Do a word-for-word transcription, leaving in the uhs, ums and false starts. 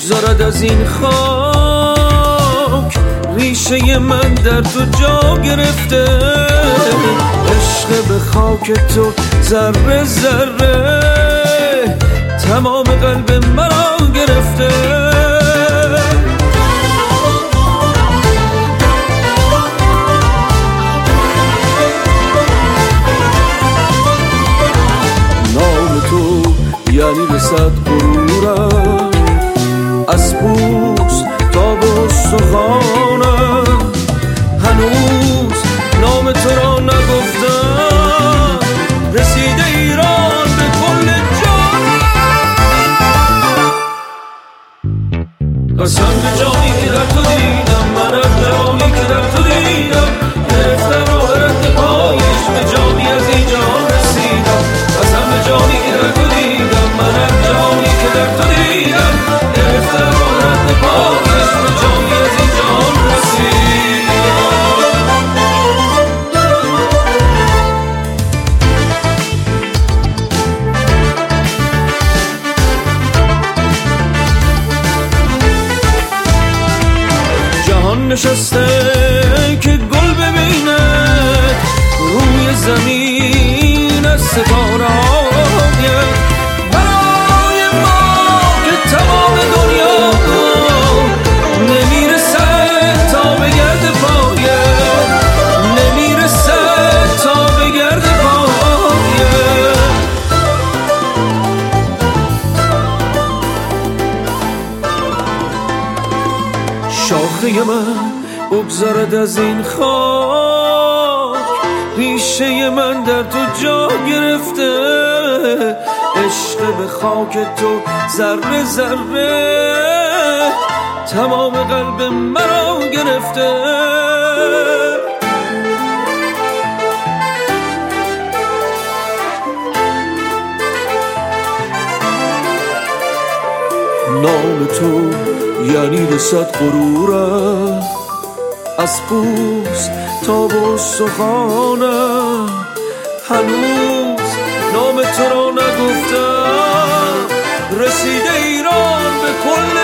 بگذارد از این خاک، ریشه من در تو جا گرفته. عشق به خاک تو ذره ذره تمام قلب مرا گرفته. نام تو یعنی رسد غرورم، از پوست تا به استخوانم. هنوز نام تو را نگفتم، رسیده ایران به کل جانم. قسم به جانی که در تو دیدم، من از جانی که در تو دیدم، گرفتم راه رد پایش به جانی از این جان رسیدم. قسم به جانی که در تو دیدم، من از جانی که در تو دیدم، گرفتم راه رد پایش به جانی از این جان رسیدم. جهان نشسته که گل ببینه روی زمین از ستاره های برای ما که تمام دنیا نمیرسه تا به گرد پایه، نمیرسه تا به گرد پایه. شاخه من بگذارد از این خاک، ریشه من در تو جا گرفته. عشق به خاک تو ذره ذره تمام قلب مرا گرفته. نام تو یعنی رسد غرورم، از پوست تا به استخوانم. هنوز نام تو را نگفتم، رسیده ایران به کل